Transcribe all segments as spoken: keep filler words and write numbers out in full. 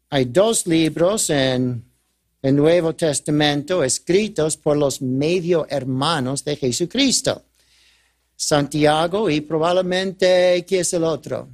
hay dos libros en el Nuevo Testamento escritos por los medio hermanos de Jesucristo. Santiago y probablemente, ¿quién es el otro?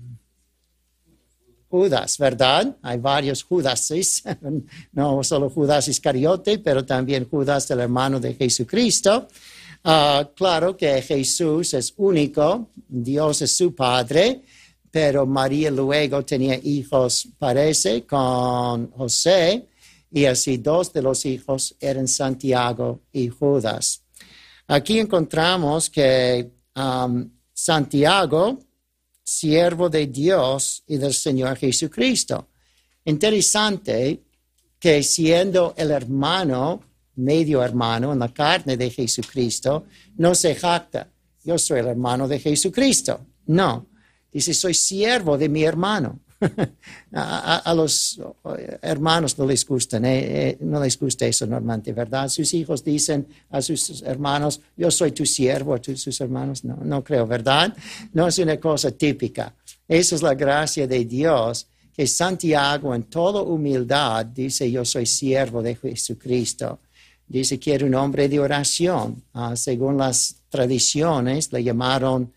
Judas, ¿verdad? Hay varios Judases, no solo Judas Iscariote, pero también Judas, el hermano de Jesucristo. Uh, claro que Jesús es único, Dios es su padre, pero María luego tenía hijos, parece, con José, y así dos de los hijos eran Santiago y Judas. Aquí encontramos que um, Santiago, siervo de Dios y del Señor Jesucristo. Interesante que siendo el hermano, medio hermano en la carne de Jesucristo, no se jacta. Yo soy el hermano de Jesucristo. No. Dice, soy siervo de mi hermano. a, a, a los hermanos no les gusta, eh, eh, no les gusta eso normalmente, ¿verdad? Sus hijos dicen a sus hermanos, yo soy tu siervo, tú sus hermanos, no, no creo, ¿verdad? No es una cosa típica. Esa es la gracia de Dios, que Santiago en toda humildad dice, yo soy siervo de Jesucristo. Dice que era un hombre de oración. Uh, según las tradiciones, le llamaron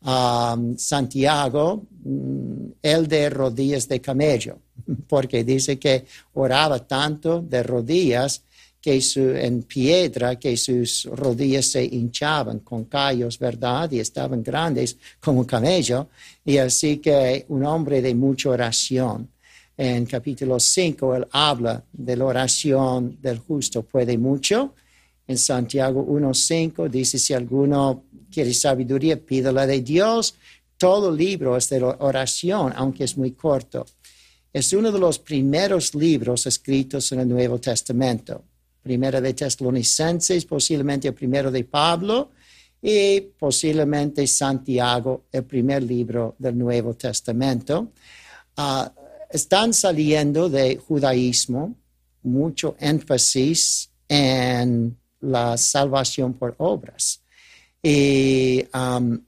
Um, Santiago, um, el de rodillas de camello, porque dice que oraba tanto de rodillas que su, en piedra que sus rodillas se hinchaban con callos, ¿verdad? Y estaban grandes como un camello. Y así que un hombre de mucha oración. En capítulo cinco, él habla de la oración del justo puede mucho. En Santiago uno cinco dice, si alguno quiere sabiduría, pídala de Dios. Todo libro es de oración, aunque es muy corto. Es uno de los primeros libros escritos en el Nuevo Testamento. Primero de Tesalonicenses, posiblemente el primero de Pablo, y posiblemente Santiago, el primer libro del Nuevo Testamento. Uh, están saliendo de judaísmo, mucho énfasis en la salvación por obras. Y um,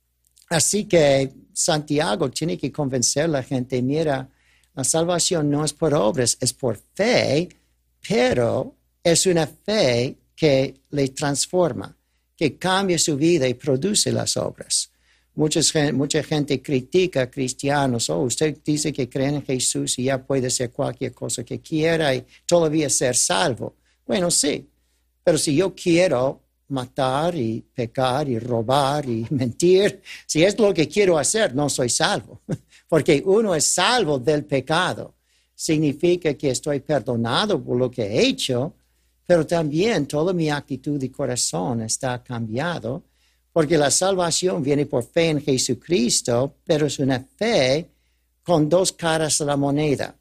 así que Santiago tiene que convencer a la gente, mira, la salvación no es por obras, es por fe, pero es una fe que le transforma, que cambia su vida y produce las obras. Muchas, mucha gente critica a cristianos, oh, usted dice que cree en Jesús y ya puede hacer cualquier cosa que quiera y todavía ser salvo. Bueno, sí, pero si yo quiero matar y pecar y robar y mentir, si es lo que quiero hacer, no soy salvo. Porque uno es salvo del pecado. Significa que estoy perdonado por lo que he hecho, pero también toda mi actitud y corazón está cambiado, porque la salvación viene por fe en Jesucristo, pero es una fe con dos caras de la moneda,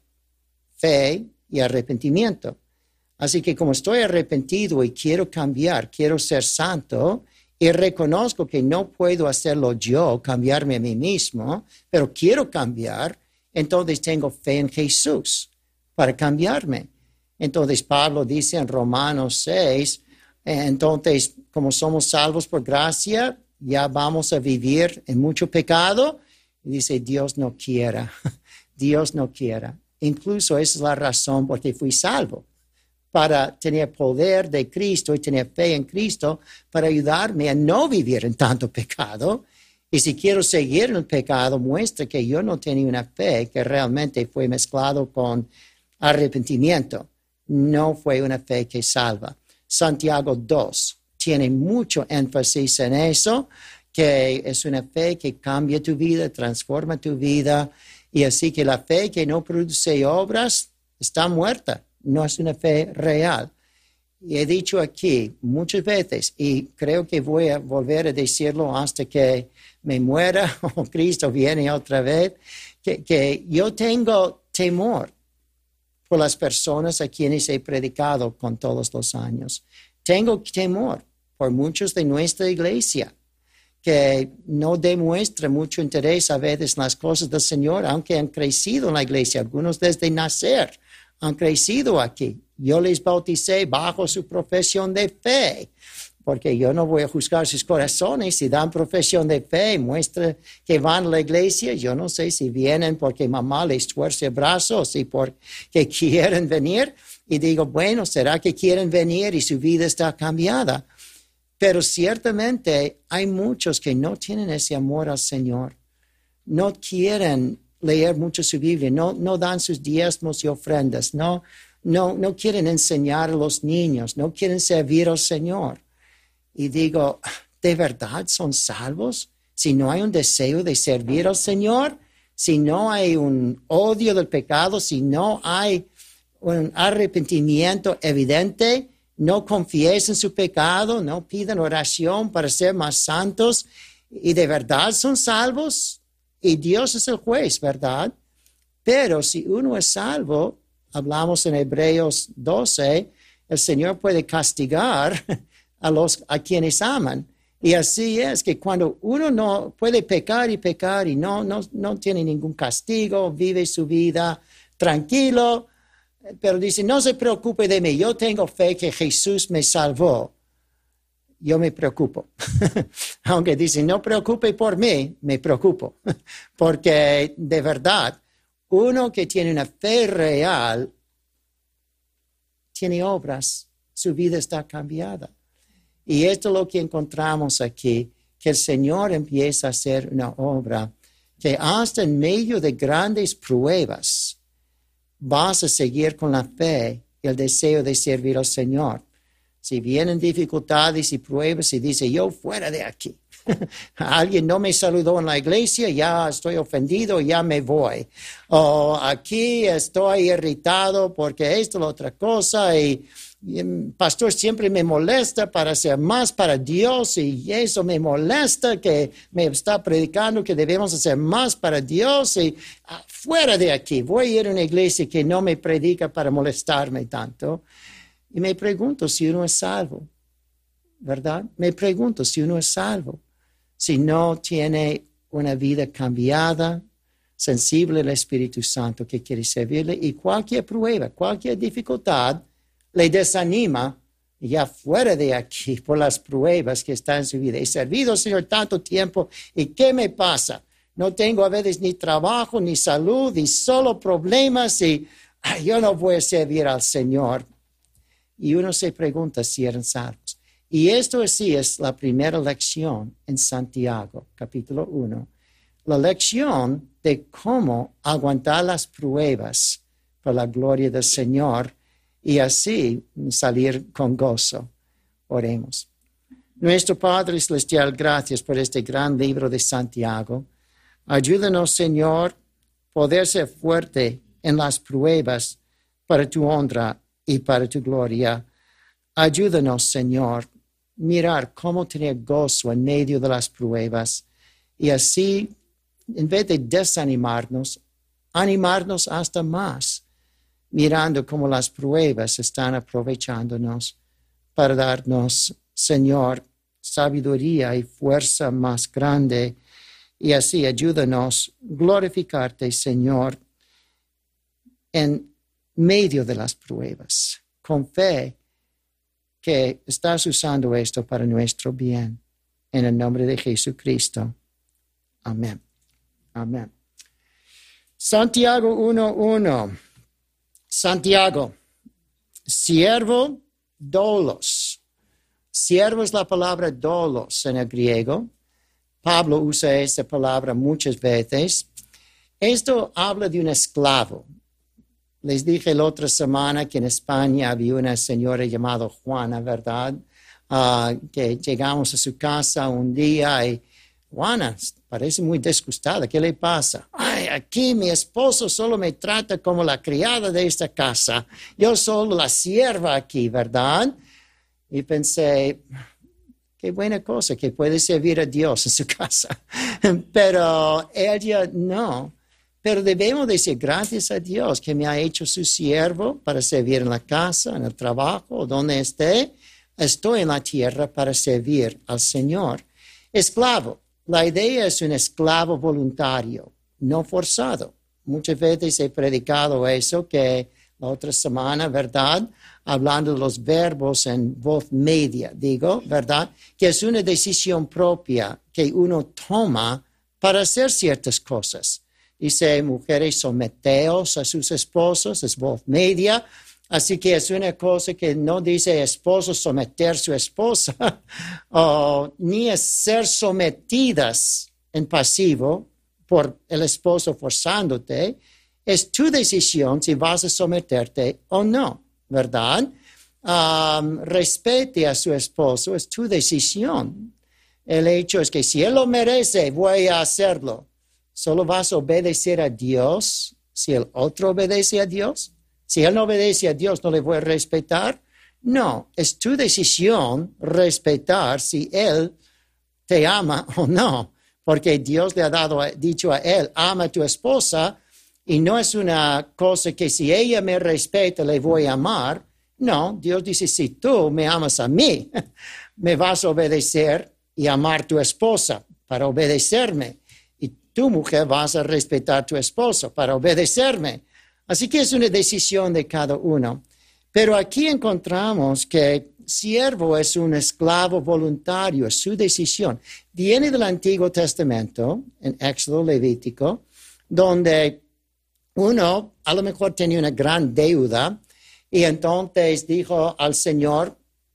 fe y arrepentimiento. Así que como estoy arrepentido y quiero cambiar, quiero ser santo, y reconozco que no puedo hacerlo yo, cambiarme a mí mismo, pero quiero cambiar, entonces tengo fe en Jesús para cambiarme. Entonces Pablo dice en Romanos seis, entonces como somos salvos por gracia, ya vamos a vivir en mucho pecado. Y dice, Dios no quiera, Dios no quiera. Incluso esa es la razón por que fui salvo, para tener poder de Cristo y tener fe en Cristo para ayudarme a no vivir en tanto pecado. Y si quiero seguir en el pecado, muestra que yo no tenía una fe que realmente fue mezclado con arrepentimiento. No fue una fe que salva. Santiago dos tiene mucho énfasis en eso, que es una fe que cambia tu vida, transforma tu vida. Y así que la fe que no produce obras está muerta. No es una fe real. Y he dicho aquí muchas veces, y creo que voy a volver a decirlo hasta que me muera o Cristo viene otra vez, que, que yo tengo temor por las personas a quienes he predicado con todos los años. Tengo temor por muchos de nuestra iglesia que no demuestran mucho interés a veces en las cosas del Señor, aunque han crecido en la iglesia, algunos desde nacer. Han crecido aquí. Yo les bauticé bajo su profesión de fe, porque yo no voy a juzgar sus corazones. Si dan profesión de fe, muestra que van a la iglesia. Yo no sé si vienen porque mamá les tuerce el brazo o si porque quieren venir. Y digo, bueno, ¿será que quieren venir y su vida está cambiada? Pero ciertamente hay muchos que no tienen ese amor al Señor. No quieren leer mucho su Biblia, no, no dan sus diezmos y ofrendas, no, no, no quieren enseñar a los niños, no quieren servir al Señor. Y digo, ¿de verdad son salvos? Si no hay un deseo de servir al Señor, si no hay un odio del pecado, si no hay un arrepentimiento evidente, no confiesen su pecado, no pidan oración para ser más santos, y de verdad son salvos, y Dios es el juez, ¿verdad? Pero si uno es salvo, hablamos en Hebreos doce, el Señor puede castigar a los a quienes aman. Y así es que cuando uno no puede pecar y pecar y no, no, no tiene ningún castigo, vive su vida tranquilo, pero dice, no se preocupe de mí, yo tengo fe que Jesús me salvó. Yo me preocupo. Aunque dice, no preocupe por mí, me preocupo. Porque de verdad, uno que tiene una fe real, tiene obras, su vida está cambiada. Y esto es lo que encontramos aquí, que el Señor empieza a hacer una obra que hasta en medio de grandes pruebas vas a seguir con la fe y el deseo de servir al Señor. Si vienen dificultades y pruebas y dice, yo fuera de aquí. Alguien no me saludó en la iglesia, ya estoy ofendido, ya me voy. O aquí estoy irritado porque esto es la otra cosa y el pastor siempre me molesta para hacer más para Dios y eso me molesta que me está predicando que debemos hacer más para Dios y ah, fuera de aquí. Voy a ir a una iglesia que no me predica para molestarme tanto. Y me pregunto si uno es salvo, ¿verdad? Me pregunto si uno es salvo, si no tiene una vida cambiada, sensible al Espíritu Santo que quiere servirle y cualquier prueba, cualquier dificultad le desanima ya fuera de aquí por las pruebas que están en su vida. He servido al Señor tanto tiempo y ¿qué me pasa? No tengo a veces ni trabajo, ni salud, y solo problemas y ay, yo no voy a servir al Señor. Y uno se pregunta si eran salvos. Y esto sí es la primera lección en Santiago, capítulo uno. La lección de cómo aguantar las pruebas por la gloria del Señor y así salir con gozo. Oremos. Nuestro Padre Celestial, gracias por este gran libro de Santiago. Ayúdanos, Señor, poder ser fuerte en las pruebas para tu honra y para tu gloria. Ayúdanos, Señor, mirar cómo tener gozo en medio de las pruebas y así, en vez de desanimarnos, animarnos hasta más, mirando cómo las pruebas están aprovechándonos para darnos, Señor, sabiduría y fuerza más grande y así ayúdanos glorificarte, Señor, en medio de las pruebas, con fe que estás usando esto para nuestro bien. En el nombre de Jesucristo. Amén. Amén. Santiago uno uno. Santiago, siervo dolos. Siervo es la palabra dolos en el griego. Pablo usa esa palabra muchas veces. Esto habla de un esclavo. Les dije la otra semana que en España había una señora llamada Juana, ¿verdad? Uh, que llegamos a su casa un día y Juana parece muy disgustada. ¿Qué le pasa? Ay, aquí mi esposo solo me trata como la criada de esta casa. Yo solo la sierva aquí, ¿verdad? Y pensé, qué buena cosa que puede servir a Dios en su casa. Pero ella no. Pero debemos decir gracias a Dios que me ha hecho su siervo para servir en la casa, en el trabajo, donde esté. Estoy en la tierra para servir al Señor. Esclavo. La idea es un esclavo voluntario, no forzado. Muchas veces he predicado eso, que la otra semana, ¿verdad? Hablando de los verbos en voz media, digo, ¿verdad? Que es una decisión propia que uno toma para hacer ciertas cosas. Dice, mujeres, someteos a sus esposos, es voz media. Así que es una cosa que no dice esposo someter a su esposa, o ni es ser sometidas en pasivo por el esposo forzándote. Es tu decisión si vas a someterte o no, ¿verdad? Um, respete a su esposo, es tu decisión. El hecho es que si él lo merece, voy a hacerlo. ¿Solo vas a obedecer a Dios si el otro obedece a Dios? Si él no obedece a Dios, ¿no le voy a respetar? No, es tu decisión respetar si él te ama o no, porque Dios le ha dado, dicho a él, ama a tu esposa, y no es una cosa que si ella me respeta, le voy a amar. No, Dios dice, si tú me amas a mí, me vas a obedecer y amar a tu esposa para obedecerme. Y tu mujer vas a respetar a tu esposo para obedecerme. Así que es una decisión de cada uno. Pero aquí encontramos que siervo es un esclavo voluntario, es su decisión. Viene del Antiguo Testamento, en Éxodo, Levítico, donde uno a lo mejor tenía una gran deuda y entonces dijo al Señor,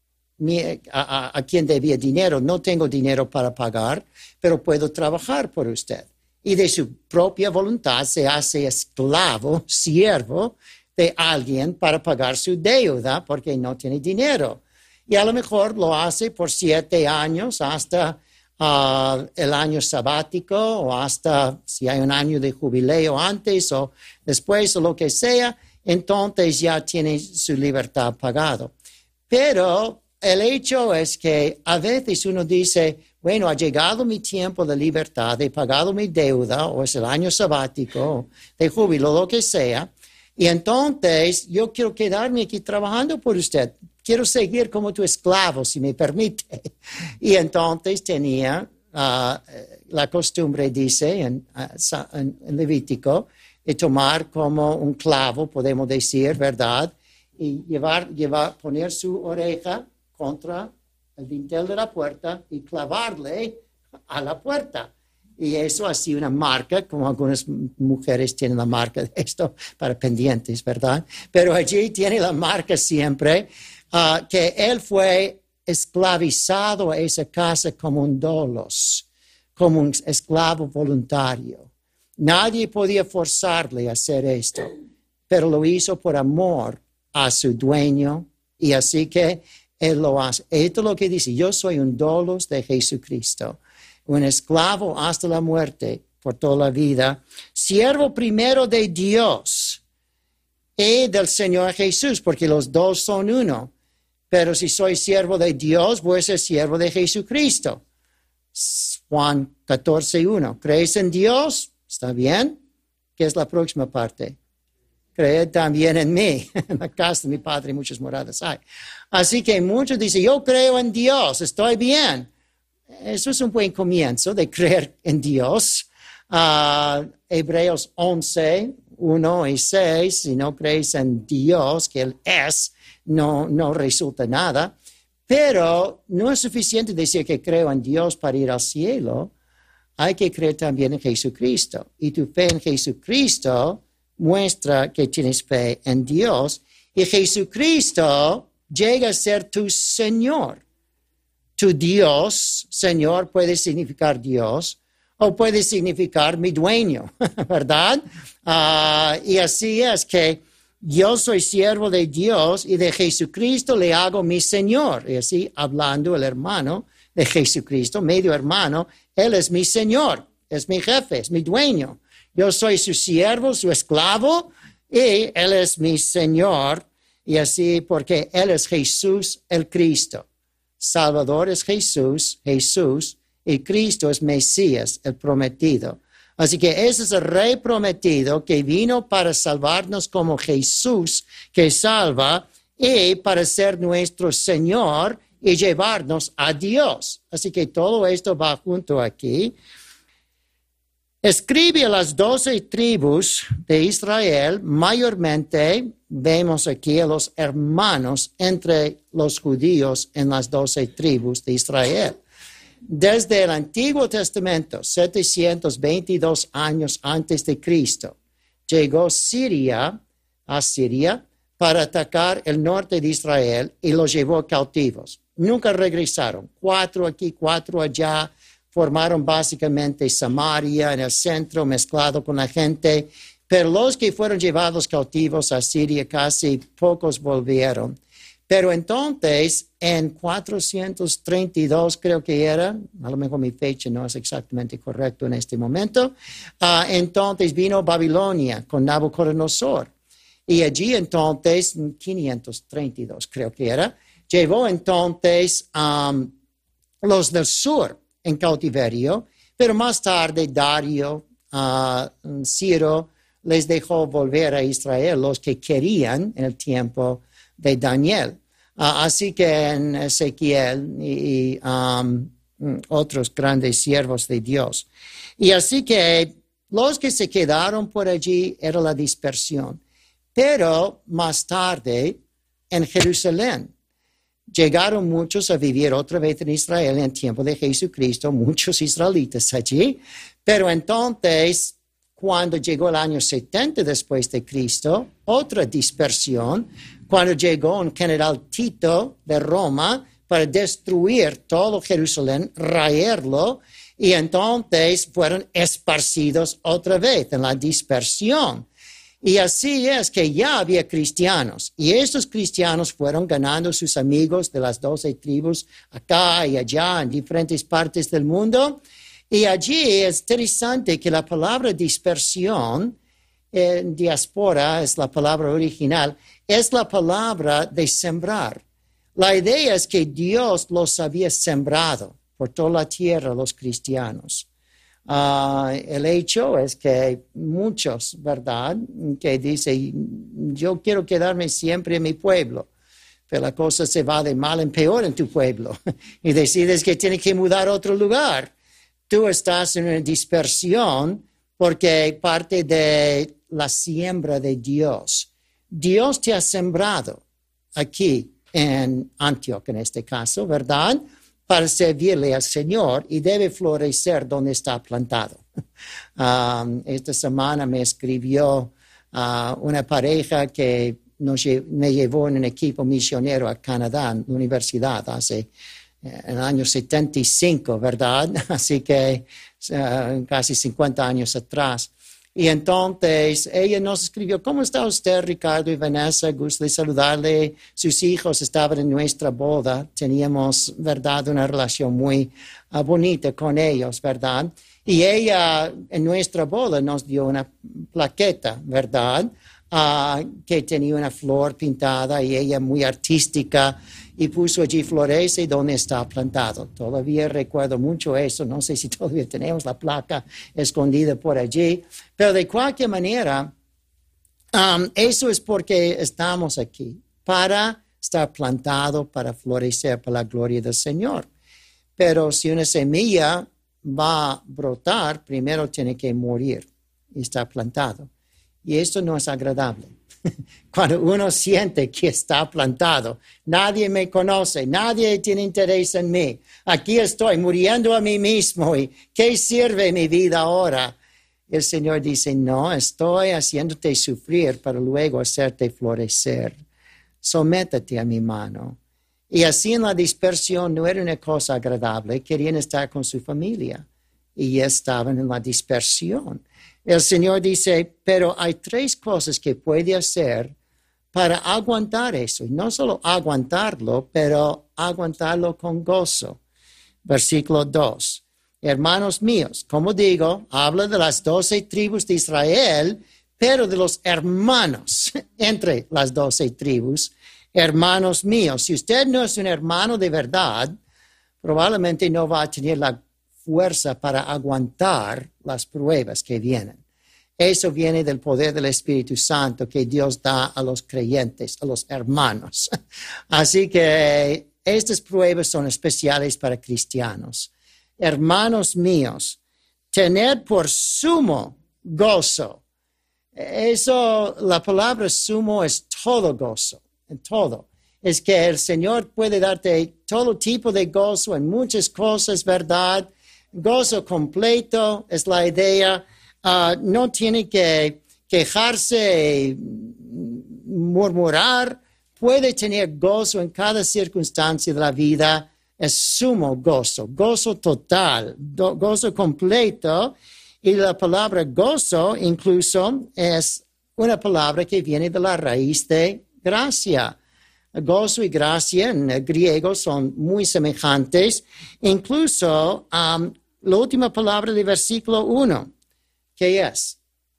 a, a, a quien debía dinero, no tengo dinero para pagar, pero puedo trabajar por usted. Y de su propia voluntad se hace esclavo, siervo de alguien para pagar su deuda porque no tiene dinero. Y a lo mejor lo hace por siete años hasta uh, el año sabático o hasta si hay un año de jubileo antes o después o lo que sea, entonces ya tiene su libertad pagado. Pero el hecho es que a veces uno dice, bueno, ha llegado mi tiempo de libertad, he pagado mi deuda, o es el año sabático, de júbilo, lo que sea, y entonces yo quiero quedarme aquí trabajando por usted. Quiero seguir como tu esclavo, si me permite. Y entonces tenía uh, la costumbre, dice en, uh, en Levítico, de tomar como un clavo, podemos decir, ¿verdad? Y llevar, llevar, poner su oreja contra el dintel de la puerta y clavarle a la puerta. Y eso así una marca, como algunas mujeres tienen la marca de esto para pendientes, ¿verdad? Pero allí tiene la marca siempre uh, que él fue esclavizado a esa casa como un dolos, como un esclavo voluntario. Nadie podía forzarle a hacer esto, pero lo hizo por amor a su dueño y así que él lo hace. Esto es lo que dice, yo soy un dolos de Jesucristo, un esclavo hasta la muerte por toda la vida, siervo primero de Dios y del Señor Jesús, porque los dos son uno. Pero si soy siervo de Dios, voy a ser siervo de Jesucristo. Juan catorce uno. ¿Crees en Dios? ¿Está bien? ¿Qué es la próxima parte? Creed también en mí. En la casa de mi Padre muchas moradas hay. Así que muchos dicen, yo creo en Dios, estoy bien. Eso es un buen comienzo de creer en Dios. Uh, Hebreos once, uno y seis, si no crees en Dios, que Él es, no, no resulta nada. Pero no es suficiente decir que creo en Dios para ir al cielo. Hay que creer también en Jesucristo. Y tu fe en Jesucristo muestra que tienes fe en Dios. Y Jesucristo llega a ser tu Señor. Tu Dios, Señor, puede significar Dios o puede significar mi dueño, ¿verdad? Uh, y así es que yo soy siervo de Dios y de Jesucristo le hago mi Señor. Y así hablando el hermano de Jesucristo, medio hermano, Él es mi Señor, es mi jefe, es mi dueño. Yo soy su siervo, su esclavo y Él es mi Señor. Y así porque Él es Jesús el Cristo. Salvador es Jesús, Jesús, y Cristo es Mesías, el prometido. Así que ese es el Rey prometido que vino para salvarnos como Jesús que salva y para ser nuestro Señor y llevarnos a Dios. Así que todo esto va junto aquí. Escribe a las doce tribus de Israel, mayormente vemos aquí a los hermanos entre los judíos en las doce tribus de Israel. Desde el Antiguo Testamento, setecientos veintidós años antes de Cristo, llegó Siria a Siria para atacar el norte de Israel y los llevó cautivos. Nunca regresaron, cuatro aquí, cuatro allá, formaron básicamente Samaria en el centro, mezclado con la gente, pero los que fueron llevados cautivos a Siria, casi pocos volvieron. Pero entonces, en cuatrocientos treinta y dos creo que era, a lo mejor mi fecha no es exactamente correcta en este momento, uh, entonces vino Babilonia con Nabucodonosor. Y allí entonces, quinientos treinta y dos creo que era, llevó entonces um, los del sur en cautiverio, pero más tarde Dario, uh, Ciro, les dejó volver a Israel, los que querían en el tiempo de Daniel. Uh, así que en Ezequiel y, y um, otros grandes siervos de Dios. Y así que los que se quedaron por allí era la dispersión. Pero más tarde, en Jerusalén, llegaron muchos a vivir otra vez en Israel en el tiempo de Jesucristo, muchos israelitas allí. Pero entonces, cuando llegó el año setenta después de Cristo, otra dispersión, cuando llegó un general Tito de Roma para destruir todo Jerusalén, raerlo, y entonces fueron esparcidos otra vez en la dispersión. Y así es que ya había cristianos, y estos cristianos fueron ganando sus amigos de las doce tribus acá y allá en diferentes partes del mundo. Y allí es interesante que la palabra dispersión, eh, diáspora es la palabra original, es la palabra de sembrar. La idea es que Dios los había sembrado por toda la tierra, los cristianos. Uh, el hecho es que muchos, ¿verdad?, que dicen, yo quiero quedarme siempre en mi pueblo, pero la cosa se va de mal en peor en tu pueblo y decides que tienes que mudar a otro lugar. Tú estás en una dispersión porque parte de la siembra de Dios. Dios te ha sembrado aquí en Antioquía, en este caso, ¿verdad?, para servirle al Señor, y debe florecer donde está plantado. Um, esta semana me escribió uh, una pareja que nos, me llevó en un equipo misionero a Canadá, en la universidad, hace en el año setenta y cinco, ¿verdad? Así que uh, casi cincuenta años atrás. Y entonces ella nos escribió, ¿cómo está usted, Ricardo y Vanessa? Gusto de saludarle. Sus hijos estaban en nuestra boda. Teníamos, ¿verdad?, una relación muy uh, bonita con ellos, ¿verdad? Y ella en nuestra boda nos dio una plaqueta, ¿verdad?, uh, que tenía una flor pintada, y ella muy artística, y puso allí florece donde está plantado. Todavía recuerdo mucho eso, no sé si todavía tenemos la placa escondida por allí, pero de cualquier manera, um, eso es porque estamos aquí, para estar plantado, para florecer para la gloria del Señor. Pero si una semilla va a brotar, primero tiene que morir y estar plantado. Y esto no es agradable. Cuando uno siente que está plantado, nadie me conoce, nadie tiene interés en mí. Aquí estoy muriendo a mí mismo, y ¿qué sirve mi vida ahora? El Señor dice, no, estoy haciéndote sufrir para luego hacerte florecer. Sométete a mi mano. Y así en la dispersión no era una cosa agradable, querían estar con su familia y ya estaban en la dispersión. El Señor dice, pero hay tres cosas que puede hacer para aguantar eso. Y no solo aguantarlo, pero aguantarlo con gozo. Versículo dos. Hermanos míos, como digo, habla de las doce tribus de Israel, pero de los hermanos entre las doce tribus. Hermanos míos, si usted no es un hermano de verdad, probablemente no va a tener la fuerza para aguantar las pruebas que vienen. Eso viene del poder del Espíritu Santo que Dios da a los creyentes, a los hermanos. Así que estas pruebas son especiales para cristianos. Hermanos míos, tener por sumo gozo. Eso, la palabra sumo es todo gozo, en todo. Es que el Señor puede darte todo tipo de gozo en muchas cosas, ¿verdad? Gozo completo es la idea. Uh, no tiene que quejarse, murmurar. Puede tener gozo en cada circunstancia de la vida. Es sumo gozo, gozo total, do, gozo completo. Y la palabra gozo incluso es una palabra que viene de la raíz de gracia. Gozo y gracia en griego son muy semejantes. Incluso um, la última palabra del versículo uno, que es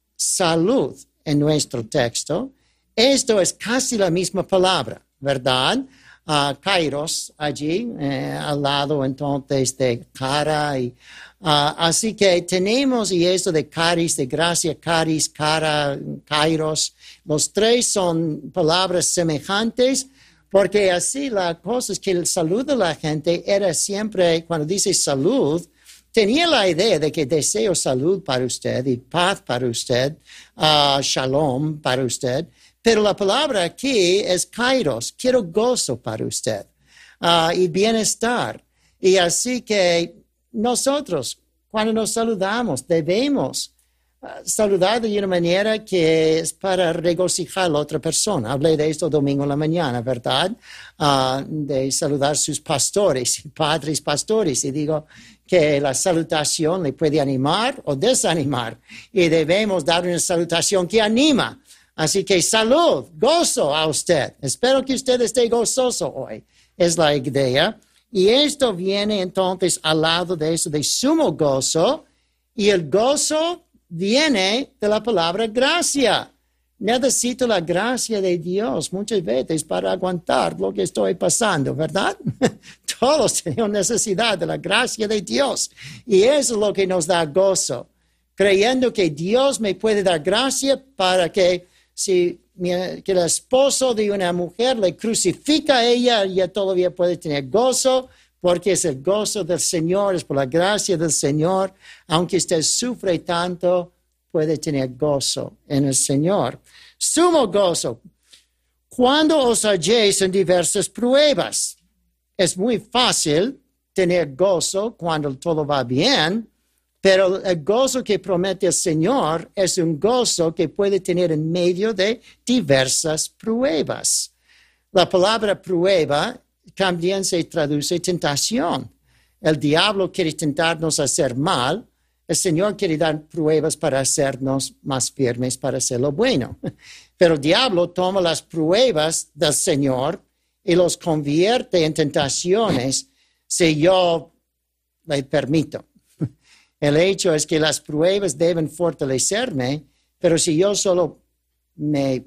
salud en nuestro texto. Esto es casi la misma palabra, ¿verdad? Uh, kairos allí, eh, al lado entonces de cara. Y, uh, así que tenemos y esto de caris, de gracia, caris, cara, kairos. Los tres son palabras semejantes. Porque así la cosa es que el salud de la gente era siempre, cuando dice salud, tenía la idea de que deseo salud para usted y paz para usted, uh, shalom para usted. Pero la palabra aquí es kairos, quiero gozo para usted uh, y bienestar. Y así que nosotros, cuando nos saludamos, debemos saludar de una manera que es para regocijar a la otra persona. Hablé de esto domingo en la mañana, ¿verdad? Uh, de saludar a sus pastores, padres pastores. Y digo que la salutación le puede animar o desanimar. Y debemos dar una salutación que anima. Así que salud, gozo a usted. Espero que usted esté gozoso hoy. Es la idea. Y esto viene entonces al lado de eso de sumo gozo. Y el gozo viene de la palabra gracia. Necesito la gracia de Dios muchas veces para aguantar lo que estoy pasando, ¿verdad? Todos tenemos necesidad de la gracia de Dios. Y eso es lo que nos da gozo. Creyendo que Dios me puede dar gracia para que si mi, que el esposo de una mujer le crucifica a ella, ella todavía puede tener gozo. Porque es el gozo del Señor, es por la gracia del Señor. Aunque usted sufre tanto, puede tener gozo en el Señor. Sumo gozo. Cuando os halléis en diversas pruebas, es muy fácil tener gozo cuando todo va bien, pero el gozo que promete el Señor es un gozo que puede tener en medio de diversas pruebas. La palabra prueba también se traduce tentación. El diablo quiere tentarnos a hacer mal. El Señor quiere dar pruebas para hacernos más firmes para hacer lo bueno. Pero el diablo toma las pruebas del Señor y los convierte en tentaciones si yo le permito. El hecho es que las pruebas deben fortalecerme, pero si yo solo me,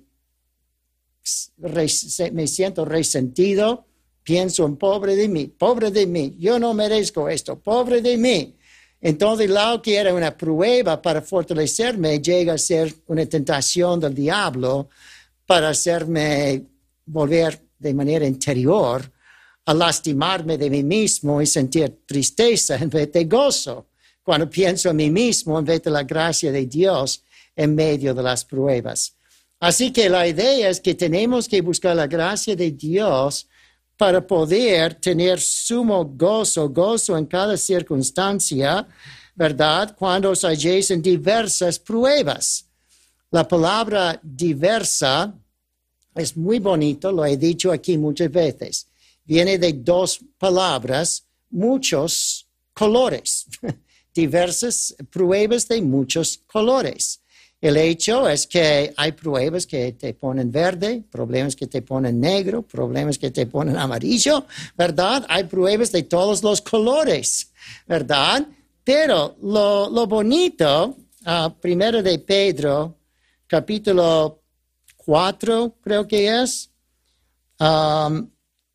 me siento resentido, pienso en pobre de mí, pobre de mí, yo no merezco esto, pobre de mí. Entonces, lo que era una prueba para fortalecerme llega a ser una tentación del diablo para hacerme volver de manera interior a lastimarme de mí mismo y sentir tristeza en vez de gozo cuando pienso en mí mismo en vez de la gracia de Dios en medio de las pruebas. Así que la idea es que tenemos que buscar la gracia de Dios para poder tener sumo gozo, gozo en cada circunstancia, ¿verdad? Cuando os halléis en diversas pruebas. La palabra diversa es muy bonito, lo he dicho aquí muchas veces. Viene de dos palabras, muchos colores. Diversas pruebas de muchos colores. El hecho es que hay pruebas que te ponen verde, problemas que te ponen negro, problemas que te ponen amarillo, ¿verdad? Hay pruebas de todos los colores, ¿verdad? Pero lo, lo bonito, uh, primero de Pedro, capítulo cuatro, creo que es. Um,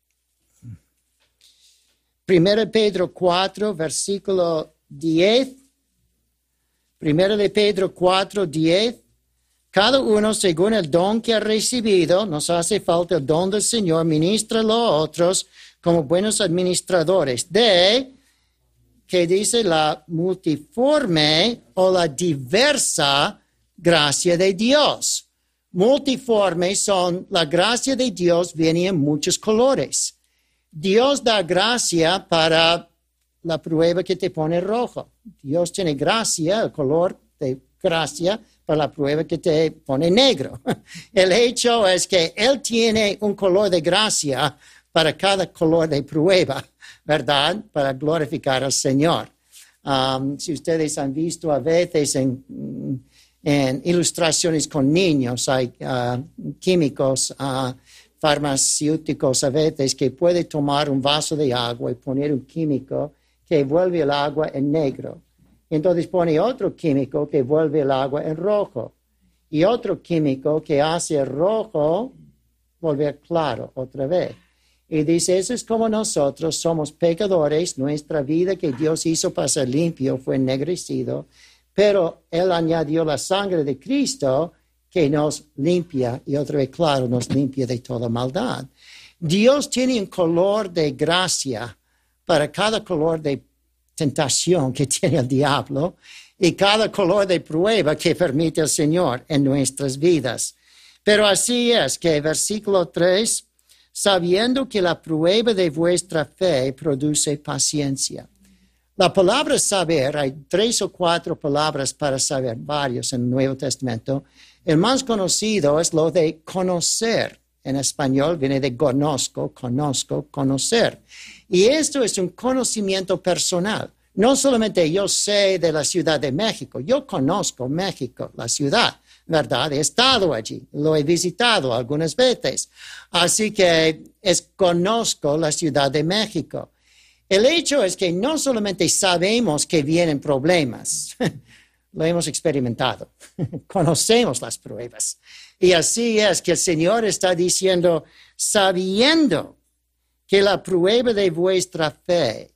primero de Pedro cuatro, versículo diez. Primero de Pedro cuatro, diez. Cada uno según el don que ha recibido, nos hace falta el don del Señor, ministra a otros como buenos administradores de que dice la multiforme o la diversa gracia de Dios. Multiforme son, la gracia de Dios viene en muchos colores. Dios da gracia para la prueba que te pone rojo. Dios tiene gracia, el color de gracia para la prueba que te pone negro. El hecho es que Él tiene un color de gracia para cada color de prueba, ¿verdad? Para glorificar al Señor. Um, si ustedes han visto a veces en, en ilustraciones con niños, hay uh, químicos, uh, farmacéuticos a veces que puede tomar un vaso de agua y poner un químico que vuelve el agua en negro. Entonces pone otro químico que vuelve el agua en rojo. Y otro químico que hace el rojo volver claro otra vez. Y dice, eso es como nosotros somos pecadores, nuestra vida que Dios hizo para ser limpio fue ennegrecido, pero Él añadió la sangre de Cristo que nos limpia y otra vez, claro, nos limpia de toda maldad. Dios tiene un color de gracia para cada color de tentación que tiene el diablo y cada color de prueba que permite el Señor en nuestras vidas. Pero así es que versículo tres, sabiendo que la prueba de vuestra fe produce paciencia. La palabra saber, hay tres o cuatro palabras para saber, varios en el Nuevo Testamento. El más conocido es lo de conocer. En español viene de conozco, conozco, conocer. Y esto es un conocimiento personal. No solamente yo sé de la Ciudad de México, yo conozco México, la ciudad, ¿verdad? He estado allí, lo he visitado algunas veces. Así que es conozco la Ciudad de México. El hecho es que no solamente sabemos que vienen problemas, lo hemos experimentado, conocemos las pruebas. Y así es que el Señor está diciendo, sabiendo que la prueba de vuestra fe,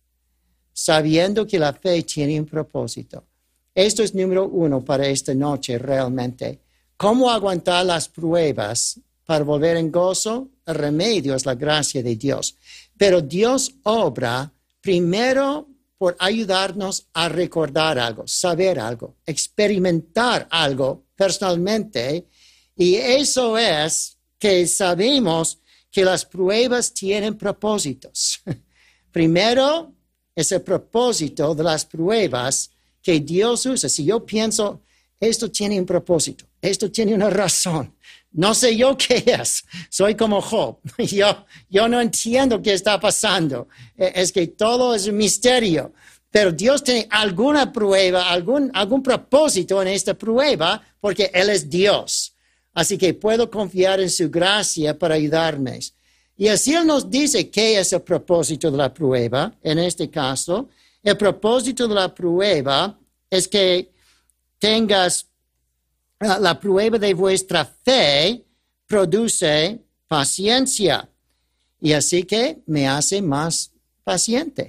sabiendo que la fe tiene un propósito. Esto es número uno para esta noche realmente. ¿Cómo aguantar las pruebas para volver en gozo? El remedio es la gracia de Dios. Pero Dios obra primero por ayudarnos a recordar algo, saber algo, experimentar algo personalmente. Y eso es que sabemos que las pruebas tienen propósitos. Primero es el propósito de las pruebas que Dios usa. Si yo pienso, esto tiene un propósito, esto tiene una razón, no sé yo qué es, soy como Job, yo, yo no entiendo qué está pasando, es que todo es un misterio, pero Dios tiene alguna prueba, algún, algún propósito en esta prueba, porque Él es Dios. Así que puedo confiar en su gracia para ayudarme. Y así Él nos dice qué es el propósito de la prueba. En este caso, el propósito de la prueba es que tengas uh, la prueba de vuestra fe produce paciencia. Y así que me hace más paciente.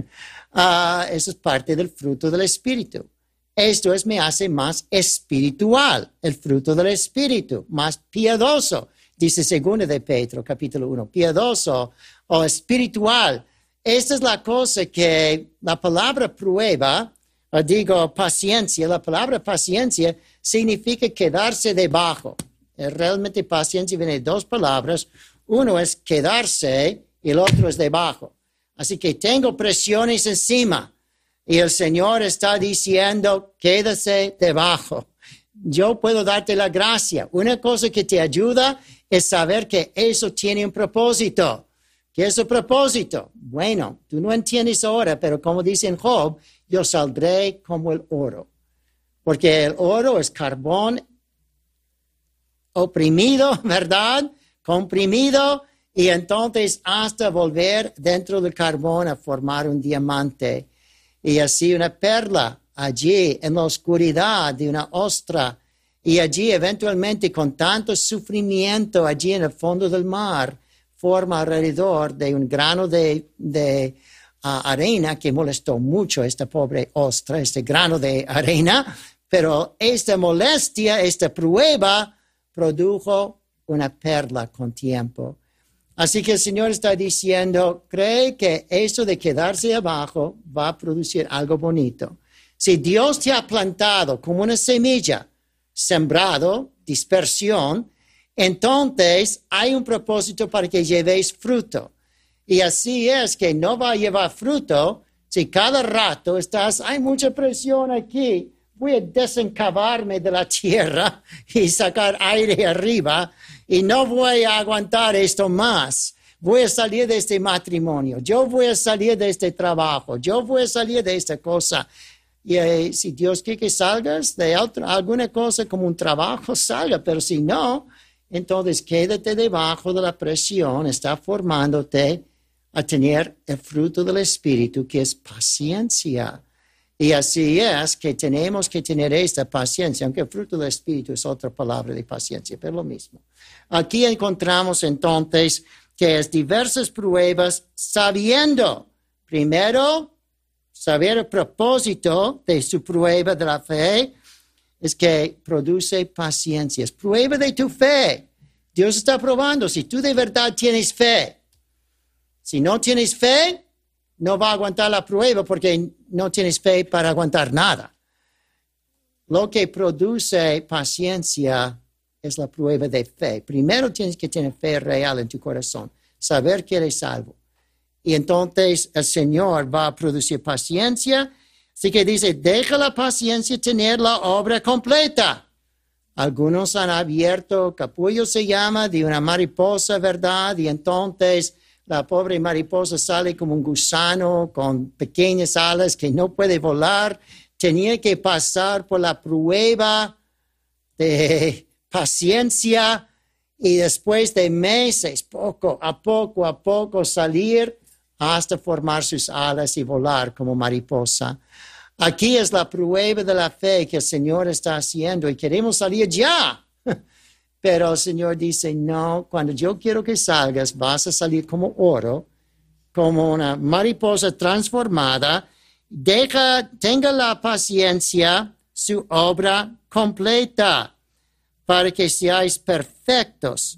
uh, eso es parte del fruto del Espíritu. Esto es, me hace más espiritual, el fruto del Espíritu, más piadoso. Dice segundo de Pedro, capítulo uno, piadoso o espiritual. Esta es la cosa que la palabra prueba, o digo paciencia, la palabra paciencia significa quedarse debajo. Realmente paciencia viene de dos palabras. Uno es quedarse y el otro es debajo. Así que tengo presiones encima y el Señor está diciendo, quédase debajo. Yo puedo darte la gracia. Una cosa que te ayuda es saber que eso tiene un propósito. ¿Qué es el propósito? Bueno, tú no entiendes ahora, pero como dice en Job, yo saldré como el oro. Porque el oro es carbón oprimido, ¿verdad? Comprimido, y entonces hasta volver dentro del carbón a formar un diamante. Y así una perla allí en la oscuridad de una ostra. Y allí eventualmente con tanto sufrimiento allí en el fondo del mar, forma alrededor de un grano de, de uh, arena que molestó mucho a esta pobre ostra, este grano de arena, pero esta molestia, esta prueba, produjo una perla con tiempo. Así que el Señor está diciendo, cree que eso de quedarse abajo va a producir algo bonito. Si Dios te ha plantado como una semilla, sembrado, dispersión, entonces hay un propósito para que llevéis fruto. Y así es que no va a llevar fruto si cada rato estás, hay mucha presión aquí, voy a desencavarme de la tierra y sacar aire arriba y no voy a aguantar esto más. Voy a salir de este matrimonio, yo voy a salir de este trabajo, yo voy a salir de esta cosa. Y eh, si Dios quiere que salgas de otra, alguna cosa como un trabajo, salga, pero si no, entonces quédate debajo de la presión, está formándote a tener el fruto del Espíritu, que es paciencia. Y así es que tenemos que tener esta paciencia, aunque el fruto del Espíritu es otra palabra de paciencia, pero lo mismo. Aquí encontramos entonces que es diversas pruebas sabiendo, primero, saber el propósito de su prueba de la fe es que produce paciencia. Es prueba de tu fe. Dios está probando si tú de verdad tienes fe. Si no tienes fe, no va a aguantar la prueba porque no tienes fe para aguantar nada. Lo que produce paciencia es la prueba de fe. Primero tienes que tener fe real en tu corazón, saber que eres salvo. Y entonces el Señor va a producir paciencia. Así que dice, deja la paciencia tener la obra completa. Algunos han abierto, capullo se llama, de una mariposa, ¿verdad? Y entonces la pobre mariposa sale como un gusano con pequeñas alas que no puede volar. Tenía que pasar por la prueba de paciencia y después de meses, poco a poco a poco salir hasta formar sus alas y volar como mariposa. Aquí es la prueba de la fe que el Señor está haciendo y queremos salir ya. Pero el Señor dice, no, cuando yo quiero que salgas, vas a salir como oro, como una mariposa transformada. Deja, tenga la paciencia, su obra completa, para que seáis perfectos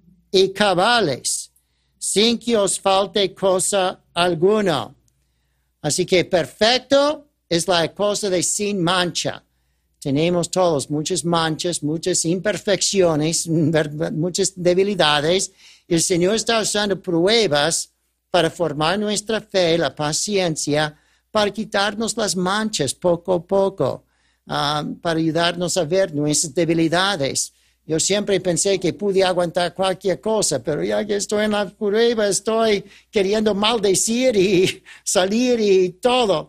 y cabales, sin que os falte cosa alguna. Así que perfecto es la cosa de sin mancha. Tenemos todos muchas manchas, muchas imperfecciones, muchas debilidades. El Señor está usando pruebas para formar nuestra fe, la paciencia, para quitarnos las manchas poco a poco, um, para ayudarnos a ver nuestras debilidades. Yo siempre pensé que pude aguantar cualquier cosa, pero ya que estoy en la prueba, estoy queriendo maldecir y salir y todo.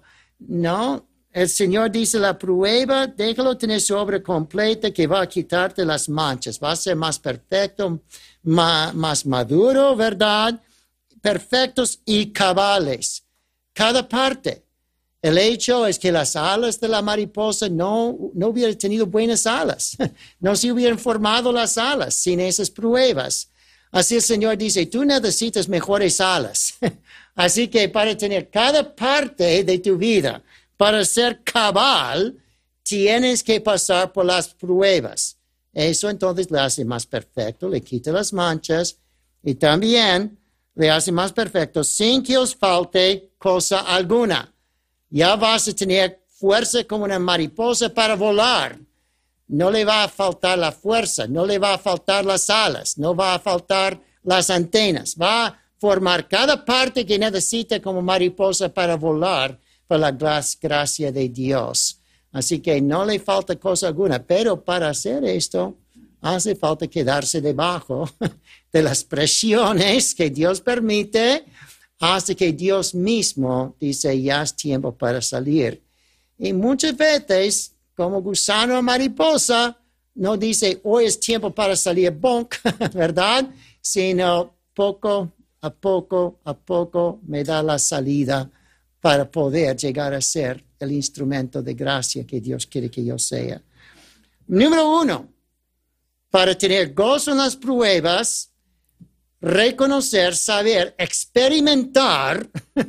No. El Señor dice, la prueba, déjalo tener su obra completa que va a quitarte las manchas. Va a ser más perfecto, más, más maduro, ¿verdad? Perfectos y cabales. Cada parte. El hecho es que las alas de la mariposa no, no hubieran tenido buenas alas. No se hubieran formado las alas sin esas pruebas. Así el Señor dice, tú necesitas mejores alas. Así que para tener cada parte de tu vida, para ser cabal, tienes que pasar por las pruebas. Eso entonces le hace más perfecto, le quita las manchas y también le hace más perfecto sin que os falte cosa alguna. Ya vas a tener fuerza como una mariposa para volar. No le va a faltar la fuerza, no le va a faltar las alas, no va a faltar las antenas. Va a formar cada parte que necesita como mariposa para volar por la gracia de Dios. Así que no le falta cosa alguna, pero para hacer esto hace falta quedarse debajo de las presiones que Dios permite hasta que Dios mismo dice ya es tiempo para salir. Y muchas veces, como gusano o mariposa, no dice hoy es tiempo para salir, bonk, ¿verdad? Sino poco a poco a poco me da la salida para poder llegar a ser el instrumento de gracia que Dios quiere que yo sea. Número uno, para tener gozo en las pruebas, reconocer, saber, experimentar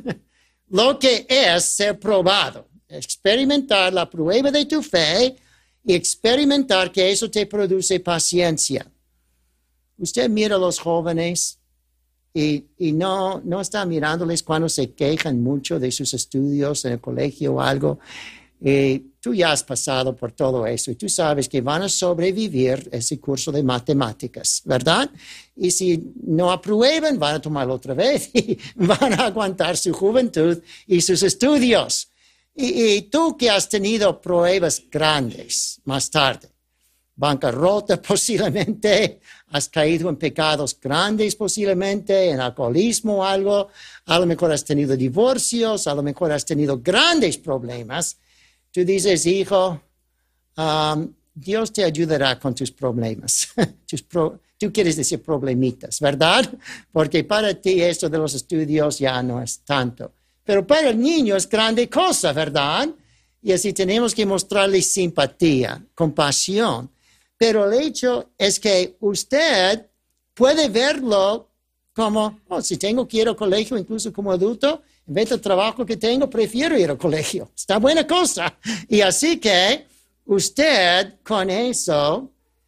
lo que es ser probado. Experimentar la prueba de tu fe y experimentar que eso te produce paciencia. Usted mira a los jóvenes y, y no, no está mirándoles cuando se quejan mucho de sus estudios en el colegio o algo. Eh, tú ya has pasado por todo eso y tú sabes que van a sobrevivir ese curso de matemáticas, ¿verdad? Y si no aprueban, van a tomarlo otra vez y van a aguantar su juventud y sus estudios. Y, y tú que has tenido pruebas grandes más tarde, bancarrota posiblemente, has caído en pecados grandes posiblemente, en alcoholismo o algo, a lo mejor has tenido divorcios, a lo mejor has tenido grandes problemas. Tú dices, hijo, um, Dios te ayudará con tus problemas. tus pro, tú quieres decir problemitas, ¿verdad? Porque para ti esto de los estudios ya no es tanto. Pero para el niño es grande cosa, ¿verdad? Y así tenemos que mostrarle simpatía, compasión. Pero el hecho es que usted puede verlo como, oh, si tengo que ir al colegio incluso como adulto, en vez del trabajo que tengo, prefiero ir al colegio. Está buena cosa. Y así que usted con eso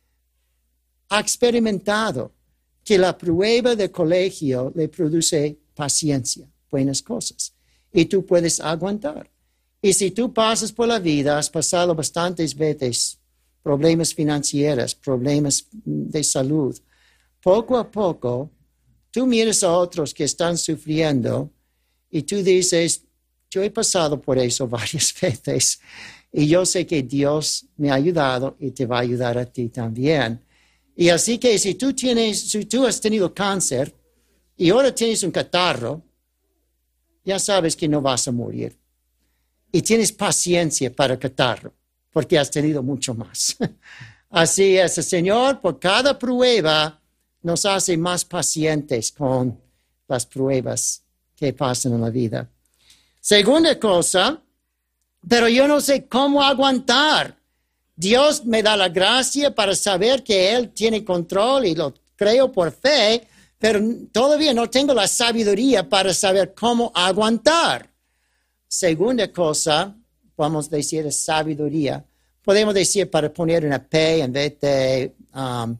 ha experimentado que la prueba del colegio le produce paciencia, buenas cosas. Y tú puedes aguantar. Y si tú pasas por la vida, has pasado bastantes veces problemas financieros, problemas de salud, poco a poco, tú miras a otros que están sufriendo y tú dices, yo he pasado por eso varias veces y yo sé que Dios me ha ayudado y te va a ayudar a ti también. Y así que si tú tienes, si tú has tenido cáncer y ahora tienes un catarro, ya sabes que no vas a morir. Y tienes paciencia para el catarro, porque has tenido mucho más. Así es, el Señor, por cada prueba, nos hace más pacientes con las pruebas que pasan en la vida. Segunda cosa, pero yo no sé cómo aguantar. Dios me da la gracia para saber que Él tiene control y lo creo por fe, pero todavía no tengo la sabiduría para saber cómo aguantar. Segunda cosa, vamos a decir, es sabiduría. Podemos decir para poner una P en vez de um,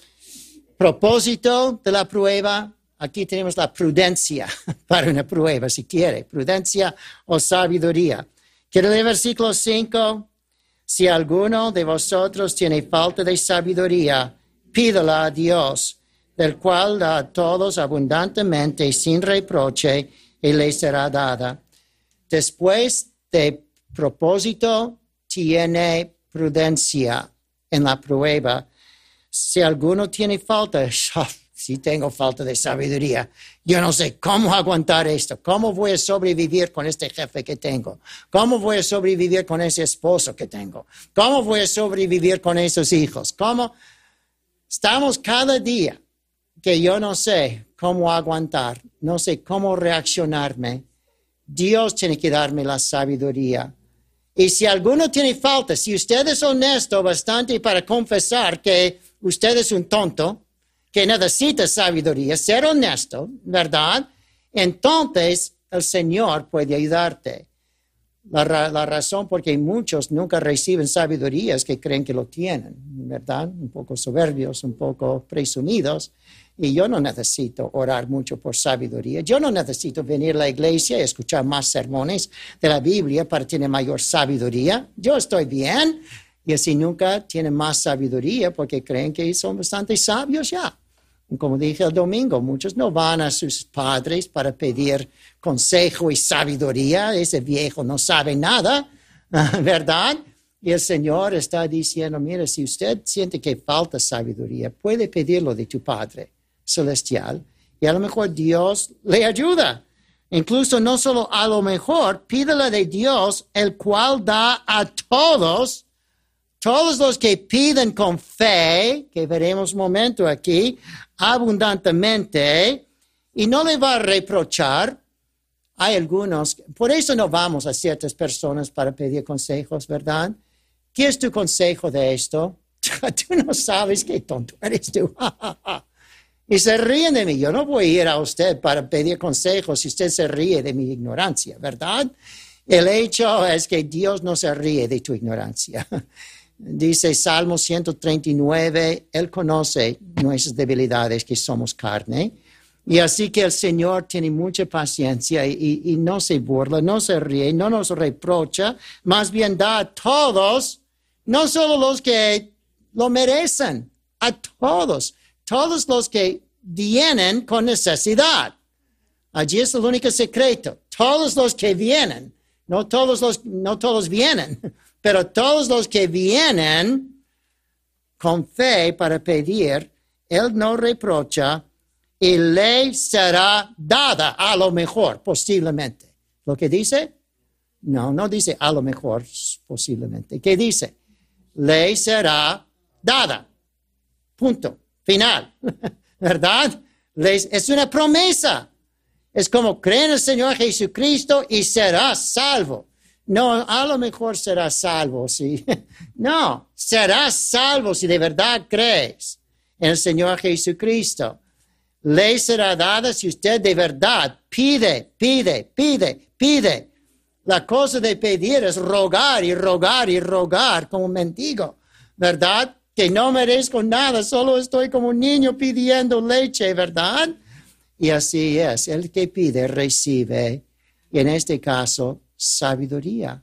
propósito de la prueba. Aquí tenemos la prudencia para una prueba, si quiere. Prudencia o sabiduría. ¿Quiere leer versículo cinco? Si alguno de vosotros tiene falta de sabiduría, pídala a Dios, del cual da a todos abundantemente sin reproche, y le será dada. Después de propósito, tiene prudencia en la prueba. Si alguno tiene falta, oh, si tengo falta de sabiduría, yo no sé cómo aguantar esto, cómo voy a sobrevivir con este jefe que tengo, cómo voy a sobrevivir con ese esposo que tengo, cómo voy a sobrevivir con esos hijos, cómo estamos cada día que yo no sé cómo aguantar, no sé cómo reaccionarme. Dios tiene que darme la sabiduría. Y si alguno tiene falta, si usted es honesto bastante para confesar que usted es un tonto, que necesita sabiduría, ser honesto, ¿verdad? Entonces el Señor puede ayudarte. La, ra- la razón por que muchos nunca reciben sabiduría es que creen que lo tienen, ¿verdad? Un poco soberbios, un poco presumidos. Y yo no necesito orar mucho por sabiduría. Yo no necesito venir a la iglesia y escuchar más sermones de la Biblia para tener mayor sabiduría. Yo estoy bien. Y así nunca tienen más sabiduría porque creen que son bastante sabios ya. Y como dije el domingo, muchos no van a sus padres para pedir consejo y sabiduría. Ese viejo no sabe nada, ¿verdad? Y el Señor está diciendo, mira, si usted siente que falta sabiduría, puede pedirlo de tu Padre celestial y a lo mejor Dios le ayuda. Incluso no solo a lo mejor, pídele de Dios, el cual da a todos, todos los que piden con fe, que veremos un momento aquí, abundantemente, y no le va a reprochar. Hay algunos, por eso no vamos a ciertas personas para pedir consejos, ¿verdad? ¿Qué es tu consejo de esto? Tú no sabes qué tonto eres tú. Y se ríen de mí. Yo no voy a ir a usted para pedir consejos si usted se ríe de mi ignorancia, ¿verdad? El hecho es que Dios no se ríe de tu ignorancia. Dice Salmo ciento treinta y nueve, Él conoce nuestras debilidades, que somos carne. Y así que el Señor tiene mucha paciencia y, y no se burla, no se ríe, no nos reprocha, más bien da a todos, no solo los que lo merecen, a todos, todos los que vienen con necesidad. Allí es el único secreto. Todos los que vienen, no todos los, no todos vienen, pero todos los que vienen con fe para pedir, Él no reprocha y le será dada a lo mejor, posiblemente. ¿Lo que dice? No, no dice a lo mejor, posiblemente. ¿Qué dice? Le será dada. Punto. Final. ¿Verdad? Les, es una promesa. Es como cree en el Señor Jesucristo y serás salvo. No, a lo mejor serás salvo, sí. No, serás salvo si de verdad crees en el Señor Jesucristo. Le será dada si usted de verdad pide, pide, pide, pide. La cosa de pedir es rogar y rogar y rogar como un mendigo, ¿verdad? Que no merezco nada, solo estoy como un niño pidiendo leche, ¿verdad? Y así es, el que pide recibe, y en este caso, sabiduría,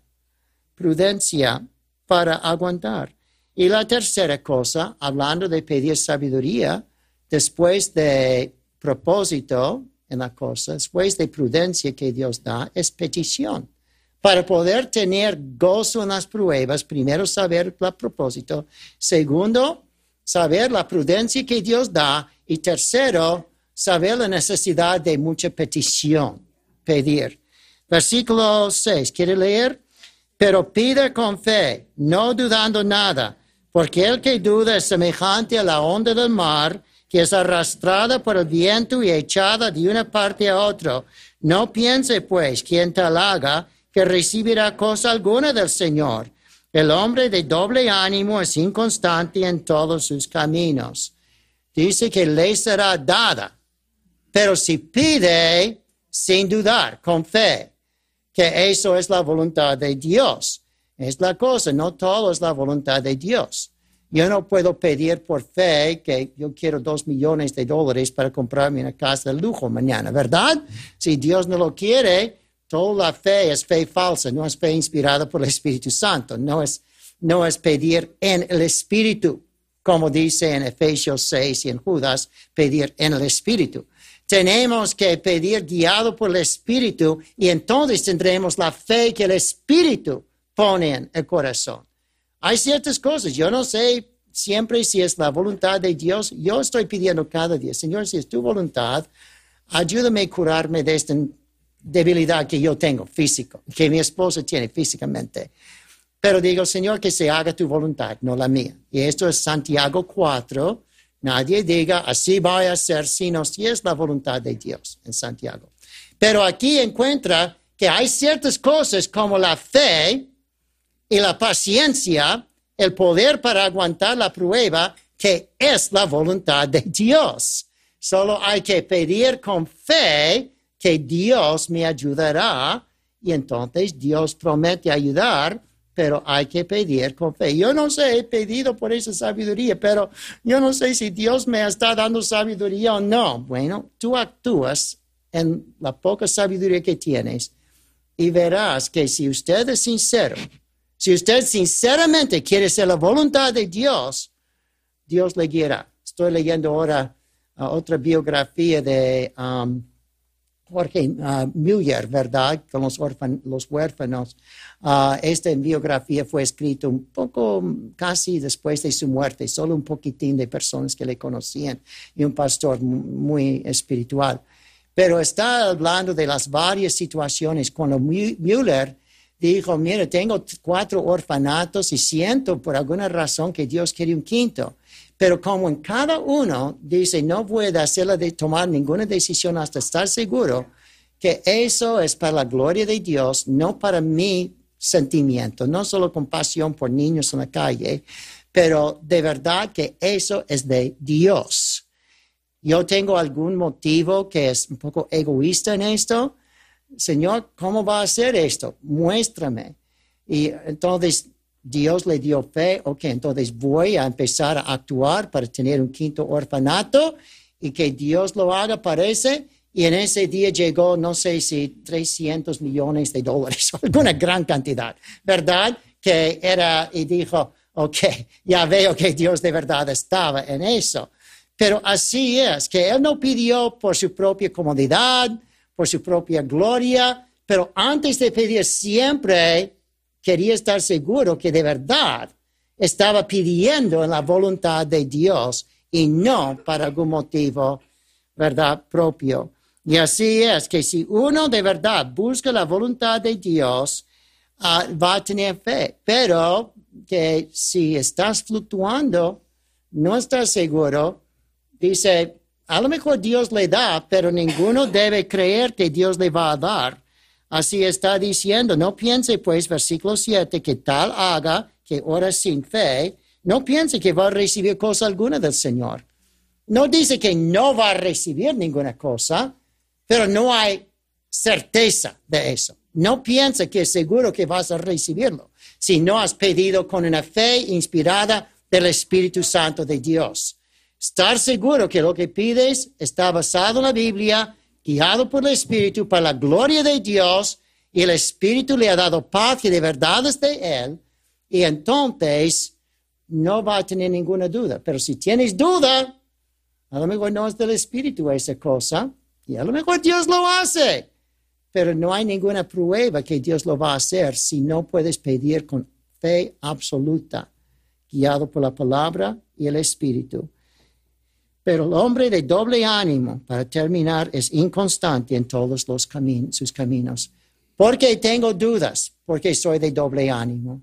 prudencia para aguantar. Y la tercera cosa, hablando de pedir sabiduría, después de propósito en la cosa, después de prudencia que Dios da, es petición. Para poder tener gozo en las pruebas, primero saber el propósito, segundo, saber la prudencia que Dios da, y tercero, saber la necesidad de mucha petición, pedir. Versículo seis, ¿quiere leer? Pero pide con fe, no dudando nada, porque el que duda es semejante a la onda del mar, que es arrastrada por el viento y echada de una parte a otra. No piense, pues, quien tal haga, que recibirá cosa alguna del Señor. El hombre de doble ánimo es inconstante en todos sus caminos. Dice que le será dada, pero si pide sin dudar, con fe, que eso es la voluntad de Dios. Es la cosa, no todo es la voluntad de Dios. Yo no puedo pedir por fe que yo quiero dos millones de dólares para comprarme una casa de lujo mañana, ¿verdad? Si Dios no lo quiere, toda la fe es fe falsa, no es fe inspirada por el Espíritu Santo, no es, no es pedir en el Espíritu, como dice en Efesios seis y en Judas, pedir en el Espíritu. Tenemos que pedir guiado por el Espíritu y entonces tendremos la fe que el Espíritu pone en el corazón. Hay ciertas cosas, yo no sé siempre si es la voluntad de Dios. Yo estoy pidiendo cada día, Señor, si es tu voluntad, ayúdame a curarme de esta debilidad que yo tengo, físico, que mi esposa tiene físicamente. Pero digo, Señor, que se haga tu voluntad, no la mía. Y esto es Santiago cuatro. Nadie diga, así va a ser, sino si es la voluntad de Dios en Santiago. Pero aquí encuentra que hay ciertas cosas como la fe y la paciencia, el poder para aguantar la prueba, que es la voluntad de Dios. Solo hay que pedir con fe que Dios me ayudará, y entonces Dios promete ayudar, pero hay que pedir con fe. Yo no sé, he pedido por esa sabiduría, pero yo no sé si Dios me está dando sabiduría o no. Bueno, tú actúas en la poca sabiduría que tienes y verás que si usted es sincero, si usted sinceramente quiere ser la voluntad de Dios, Dios le guiará. Estoy leyendo ahora uh, otra biografía de um, Jorge uh, Müller, ¿verdad? Con los, orfan- los huérfanos. Uh, esta biografía fue escrita un poco, casi después de su muerte, solo un poquitín de personas que le conocían y un pastor muy espiritual. Pero está hablando de las varias situaciones cuando Müller dijo, mira, tengo cuatro orfanatos y siento por alguna razón que Dios quiere un quinto. Pero como en cada uno dice, no voy a hacerla de tomar ninguna decisión hasta estar seguro que eso es para la gloria de Dios, no para mi sentimiento, no solo compasión por niños en la calle, pero de verdad que eso es de Dios. Yo tengo algún motivo que es un poco egoísta en esto. Señor, ¿cómo va a hacer esto? Muéstrame. Y entonces Dios le dio fe. Ok, entonces voy a empezar a actuar para tener un quinto orfanato y que Dios lo haga, parece, y en ese día llegó, no sé si trescientos millones de dólares, alguna gran cantidad, ¿verdad? Que era, y dijo, ok, ya veo que Dios de verdad estaba en eso. Pero así es, que Él no pidió por su propia comodidad, por su propia gloria, pero antes de pedir siempre quería estar seguro que de verdad estaba pidiendo en la voluntad de Dios y no para algún motivo, ¿verdad?, propio. Y así es que si uno de verdad busca la voluntad de Dios, uh, va a tener fe. Pero que si estás fluctuando, no estás seguro, dice, a lo mejor Dios le da, pero ninguno debe creer que Dios le va a dar. Así está diciendo, no piense pues, versículo siete, que tal haga que ora sin fe, no piense que va a recibir cosa alguna del Señor. No dice que no va a recibir ninguna cosa, pero no hay certeza de eso. No piensa que es seguro que vas a recibirlo si no has pedido con una fe inspirada del Espíritu Santo de Dios. Estar seguro que lo que pides está basado en la Biblia, guiado por el Espíritu para la gloria de Dios, y el Espíritu le ha dado paz que de verdad es de Él, y entonces no va a tener ninguna duda. Pero si tienes duda, a lo mejor no es del Espíritu esa cosa, y a lo mejor Dios lo hace, pero no hay ninguna prueba que Dios lo va a hacer si no puedes pedir con fe absoluta, guiado por la palabra y el Espíritu. Pero el hombre de doble ánimo, para terminar, es inconstante en todos los caminos, sus caminos. Porque tengo dudas, porque soy de doble ánimo.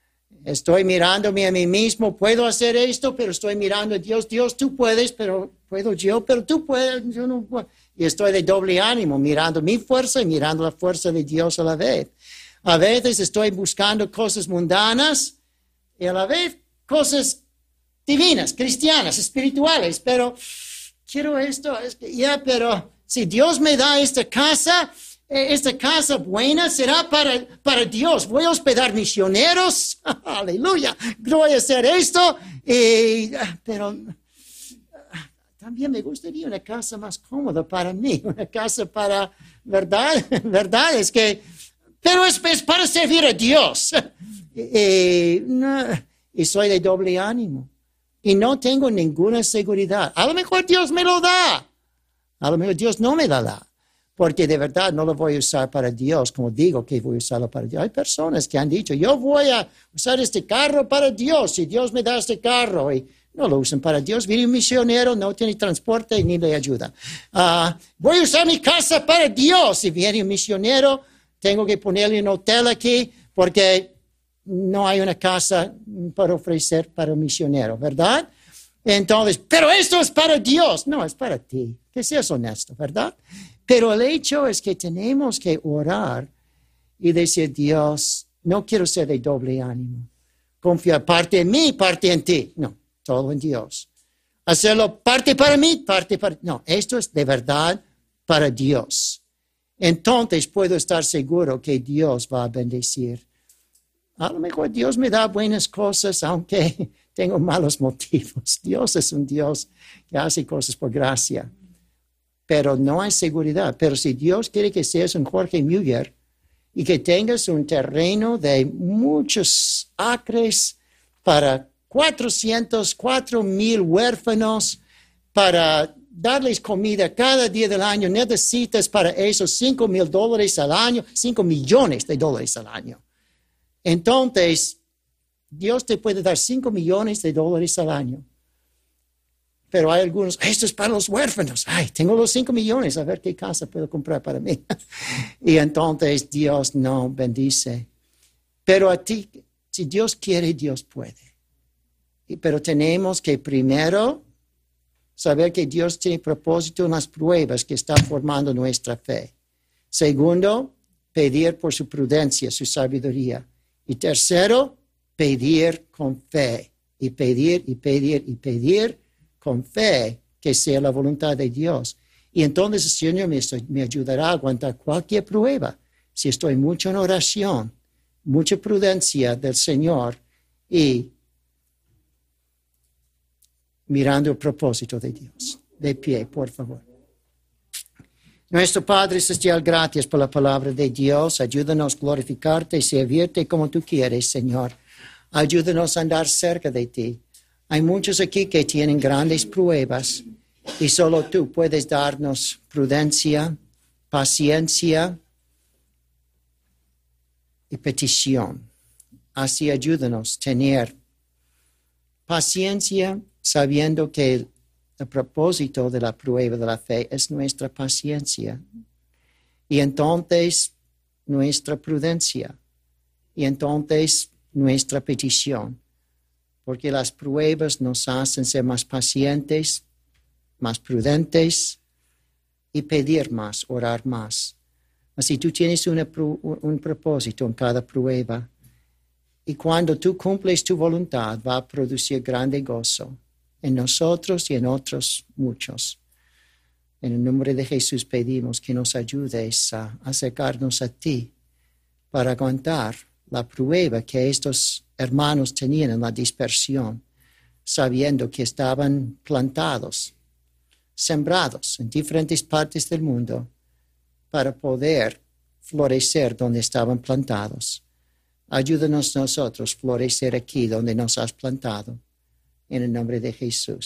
Estoy mirándome a mí mismo, puedo hacer esto, pero estoy mirando a Dios. Dios, tú puedes, pero puedo yo, pero tú puedes, yo no puedo. Y estoy de doble ánimo, mirando mi fuerza y mirando la fuerza de Dios a la vez. A veces estoy buscando cosas mundanas y a la vez cosas divinas, cristianas, espirituales, pero quiero esto, es que, ya, pero si Dios me da esta casa, esta casa buena será para, para Dios. Voy a hospedar misioneros, aleluya, voy a hacer esto, y, pero también me gustaría una casa más cómoda para mí, una casa para, ¿verdad? ¿Verdad? Es que, pero es, es para servir a Dios. Y, no, y soy de doble ánimo. Y no tengo ninguna seguridad. A lo mejor Dios me lo da. A lo mejor Dios no me la da. Porque de verdad no lo voy a usar para Dios, como digo que voy a usarlo para Dios. Hay personas que han dicho, yo voy a usar este carro para Dios, y Dios me da este carro. Y no lo usan para Dios. Viene un misionero, no tiene transporte ni le ayuda. Uh, voy a usar mi casa para Dios. Si viene un misionero, tengo que ponerle un hotel aquí porque no hay una casa para ofrecer para un misionero, ¿verdad? Entonces, pero esto es para Dios. No, es para ti. Que seas honesto, ¿verdad? Pero el hecho es que tenemos que orar y decir, Dios, no quiero ser de doble ánimo. Confiar parte en mí, parte en ti. No, todo en Dios. Hacerlo parte para mí, parte para... No, esto es de verdad para Dios. Entonces puedo estar seguro que Dios va a bendecir. A lo mejor Dios me da buenas cosas, aunque tengo malos motivos. Dios es un Dios que hace cosas por gracia. Pero no hay seguridad. Pero si Dios quiere que seas un Jorge Mueller y que tengas un terreno de muchos acres para cuatrocientos, cuatro mil huérfanos, para darles comida cada día del año, necesitas para eso cinco mil dólares al año, cinco millones de dólares al año. Entonces, Dios te puede dar cinco millones de dólares al año. Pero hay algunos, esto es para los huérfanos. Ay, tengo los cinco millones, a ver qué casa puedo comprar para mí. Y entonces Dios no bendice. Pero a ti, si Dios quiere, Dios puede. Y, pero tenemos que primero saber que Dios tiene propósito en las pruebas que están formando nuestra fe. Segundo, pedir por su prudencia, su sabiduría. Y tercero, pedir con fe. Y pedir y pedir y pedir con fe que sea la voluntad de Dios. Y entonces el Señor me, me ayudará a aguantar cualquier prueba. Si estoy mucho en oración, mucha prudencia del Señor y mirando el propósito de Dios. De pie, por favor. Nuestro Padre Celestial, gracias por la palabra de Dios. Ayúdanos a glorificarte y servirte como tú quieres, Señor. Ayúdanos a andar cerca de ti. Hay muchos aquí que tienen grandes pruebas y solo tú puedes darnos prudencia, paciencia y petición. Así ayúdanos a tener paciencia sabiendo que el, el propósito de la prueba de la fe es nuestra paciencia. Y entonces nuestra prudencia. Y entonces nuestra petición. Porque las pruebas nos hacen ser más pacientes, más prudentes y pedir más, orar más. Así tú tienes una, un propósito en cada prueba. Y cuando tú cumples tu voluntad, va a producir grande gozo en nosotros y en otros muchos. En el nombre de Jesús pedimos que nos ayudes a acercarnos a ti para aguantar la prueba que estos hermanos tenían en la dispersión, sabiendo que estaban plantados, sembrados en diferentes partes del mundo para poder florecer donde estaban plantados. Ayúdanos nosotros a florecer aquí donde nos has plantado. En el nombre de Jesús.